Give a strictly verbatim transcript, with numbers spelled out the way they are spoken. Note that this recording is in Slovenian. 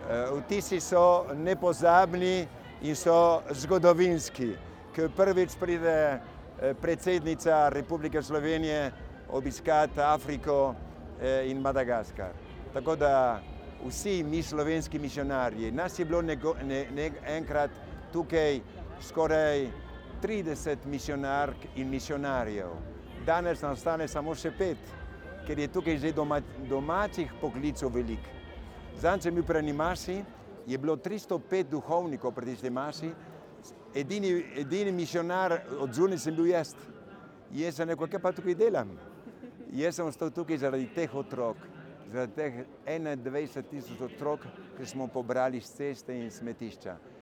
Vtisi so nepozabni in so zgodovinski, ko prvič pride predsednica Republike Slovenije obiskati Afriko in Madagaskar. Tako da vsi mi slovenski misijonarji, nas je bilo nego, ne, ne, enkrat tukaj skoraj trideset misijonark in misijonarjev. Danes nam ostane samo še pet, ker je tukaj že doma, domačih poklicev veliko. Zadnjič sem bil pri eni masi, je bilo tristo pet duhovnikov pri tisti masi, edini, edini misijonar od zunaj sem bil jaz. Jaz sem rekel, kaj pa tukaj delam? Jaz sem ostal tukaj zaradi teh otrok, zaradi teh enaindvajset tisoč otrok, ki smo pobrali s ceste in smetišča.